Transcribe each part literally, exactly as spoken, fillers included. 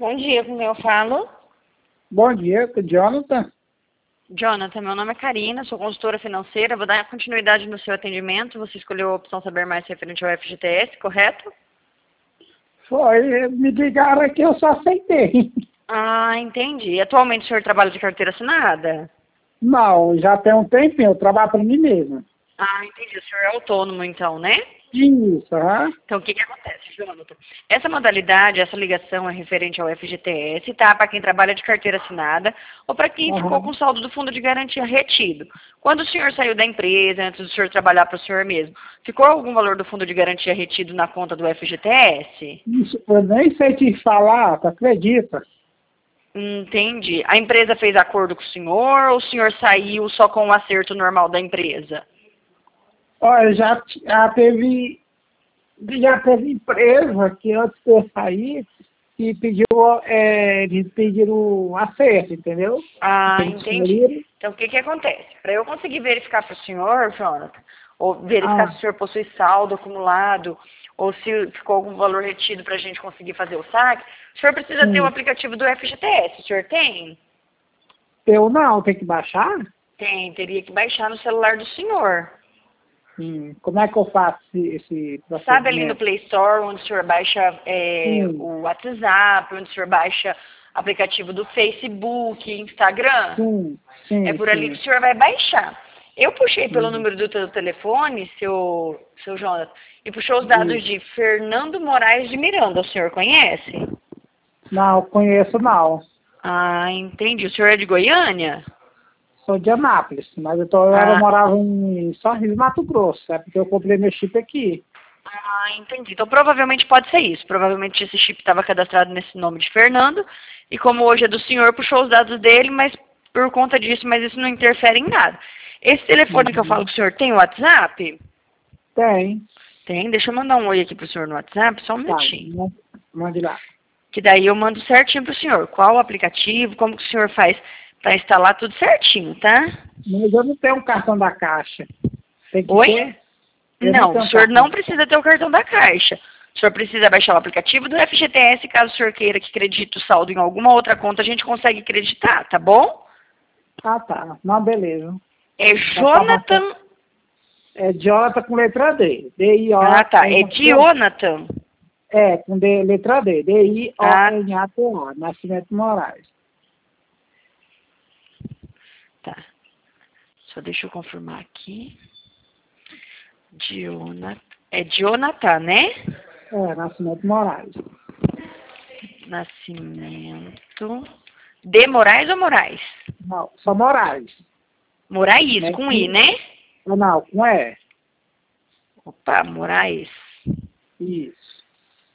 Bom dia, com quem eu falo? Bom dia, Jonathan. Jonathan, meu nome é Karina, sou consultora financeira, vou dar continuidade no seu atendimento. Você escolheu a opção Saber Mais referente ao F G T S, correto? Foi, me ligaram aqui, eu só aceitei. Ah, entendi. Atualmente o senhor trabalha de carteira assinada? Não, já tem um tempinho, eu trabalho para mim mesmo. Ah, entendi. O senhor é autônomo então, né? Isso, aham. Então, o que que acontece, Jonathan? Essa modalidade, essa ligação é referente ao F G T S, tá? Para quem trabalha de carteira assinada ou para quem ficou Aham. com saldo do fundo de garantia retido. Quando o senhor saiu da empresa, antes do senhor trabalhar para o senhor mesmo, ficou algum valor do fundo de garantia retido na conta do F G T S? Isso, eu nem sei te falar, tu acredita? Entendi. A empresa fez acordo com o senhor ou o senhor saiu só com o acerto normal da empresa? Olha, já, já teve, já teve empresa que antes de eu sair, que pediu, é, eles pediram acerto, entendeu? Ah, Eles entendi. escolheram. Então, o que que acontece? Para eu conseguir verificar para o senhor, Jonathan, ou verificar se Ah, o senhor possui saldo acumulado, ou se ficou algum valor retido para a gente conseguir fazer o saque, o senhor precisa ter o sim. aplicativo do F G T S. O senhor tem? Eu não, tem que baixar? Tem, teria que baixar no celular do senhor. Hum, como é que eu faço esse, esse Sabe ali no procedimento? Play Store, onde o senhor baixa é, Sim, o WhatsApp, onde o senhor baixa aplicativo do Facebook, Instagram? sim, É sim, por ali que sim. o senhor vai baixar. Eu puxei pelo Hum, número do teu telefone, seu, seu Jonathan, e puxou os dados isso. de Fernando Moraes de Miranda. O senhor conhece? Não, conheço não. Ah, entendi. O senhor é de Goiânia? Sou de Anápolis, mas eu, tô, eu era, Ah, morava em Sorriso, Mato Grosso, é porque eu comprei meu chip aqui. ah, entendi. Então provavelmente pode ser isso. Provavelmente esse chip estava cadastrado nesse nome de Fernando, e como hoje é do senhor, puxou os dados dele, mas por conta disso, mas isso não interfere em nada. Esse telefone que eu falo Uhum. com o senhor tem WhatsApp? Tem, Tem. Deixa eu mandar um oi aqui pro senhor no WhatsApp, só um tá, minutinho. ma- mande lá. Que daí eu mando certinho pro senhor. Qual o aplicativo, como que o senhor faz para instalar tudo certinho, tá? Mas eu não tenho um cartão da Caixa. Tem que Oi? ter? Eu não Não, o tenho um senhor cartão não da Caixa. precisa ter o cartão da Caixa. O senhor precisa baixar o aplicativo do F G T S, caso o senhor queira que acredite o saldo em alguma outra conta, a gente consegue acreditar, tá bom? Ah, tá. Não, beleza. É Dá pra baixar. Jonathan. É Jonathan com letra D. Ah, tá. É D-I-O-N-A-T-O. Jonathan. É, com D, letra D. Ah, D-I-O-N-A-T-O. Nascimento Moraes. tá. Só deixa eu confirmar aqui. Jonathan. É Jonathan, né? É, Nascimento Moraes. Nascimento. De Moraes ou Moraes? Não, só Moraes. Moraes, Né? com I, né? Não, com E. Opa, Moraes. Isso.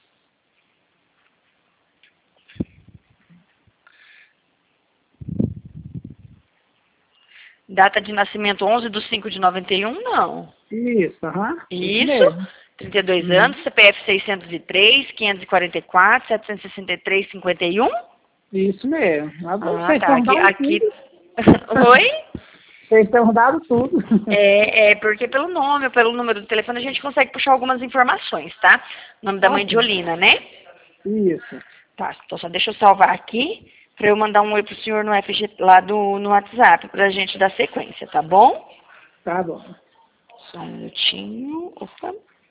Data de nascimento onze de cinco de noventa e um, não. Isso, aham. Isso Isso. mesmo. trinta e dois Uhum. anos, C P F seiscentos e três, quinhentos e quarenta e quatro, setecentos e sessenta e três, cinquenta e um. Isso mesmo. Agora Ah, vocês tá. estão Aqui, dando aqui. tudo. Oi? Vocês estão dando tudo. É, é porque pelo nome ou pelo número do telefone a gente consegue puxar algumas informações, tá? O nome da Tá mãe de bom. Olina, né? Isso. Tá, então só deixa eu salvar aqui pra eu mandar um oi pro senhor no F G lá do, no WhatsApp pra gente dar sequência, tá bom? Tá bom. Só um minutinho. Opa.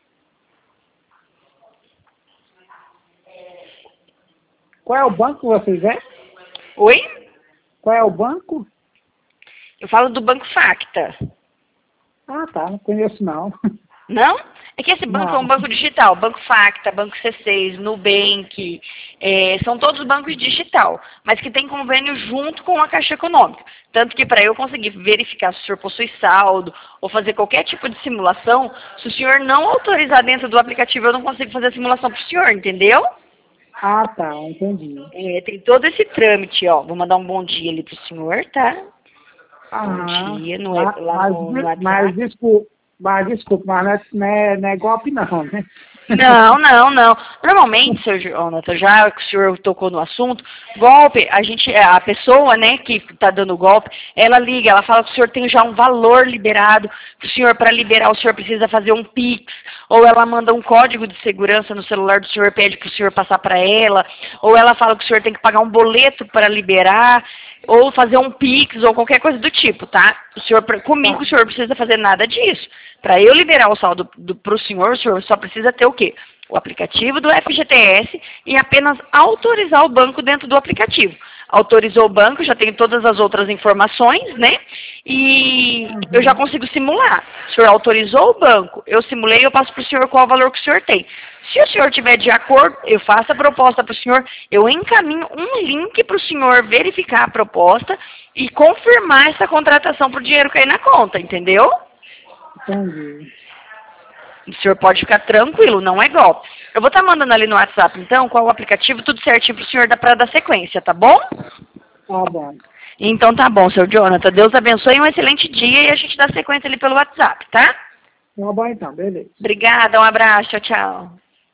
Qual é o banco que vocês é? Oi? Qual é o banco? Eu falo do Banco Facta. Ah, tá. Não conheço, não. Não? É que esse banco é um Não. banco digital. Banco Facta, Banco C seis, Nubank, é, são todos bancos digital, mas que tem convênio junto com a Caixa Econômica. Tanto que para eu conseguir verificar se o senhor possui saldo ou fazer qualquer tipo de simulação, se o senhor não autorizar dentro do aplicativo, eu não consigo fazer a simulação para o senhor, entendeu? Ah, tá. Entendi. É, tem todo esse trâmite, ó. Vou mandar um bom dia ali pro senhor, tá? Bom Ah, dia no, mas, lá mas, no, no mas WhatsApp. desculpa, mas desculpa, mas não é, não é, não é golpe não, né? Não, não, não. Normalmente, seu Jonathan, já que o senhor tocou no assunto, golpe, a gente, a pessoa, né, que está dando golpe, ela liga, ela fala que o senhor tem já um valor liberado, que o senhor, para liberar, o senhor precisa fazer um Pix, ou ela manda um código de segurança no celular do senhor, pede para o senhor passar para ela, ou ela fala que o senhor tem que pagar um boleto para liberar, ou fazer um Pix, ou qualquer coisa do tipo, tá? O senhor, comigo, o senhor não precisa fazer nada disso. Para eu liberar o saldo para o senhor, o senhor só precisa ter o quê? O aplicativo do F G T S e apenas autorizar o banco dentro do aplicativo. Autorizou o banco, já tenho todas as outras informações, né? E uhum. eu já consigo simular. O senhor autorizou o banco, eu simulei, eu passo para o senhor qual o valor que o senhor tem. Se o senhor tiver de acordo, eu faço a proposta para o senhor, eu encaminho um link para o senhor verificar a proposta e confirmar essa contratação para o dinheiro cair na conta, entendeu? Entendi. O senhor pode ficar tranquilo, não é golpe. Eu vou estar mandando ali no WhatsApp, então, qual o aplicativo, tudo certinho para o senhor para dar sequência, tá bom? Tá bom. Então tá bom, seu Jonathan. Deus abençoe, um excelente dia e a gente dá sequência ali pelo WhatsApp, tá? Tá bom então, beleza. Obrigada, um abraço, tchau, tchau.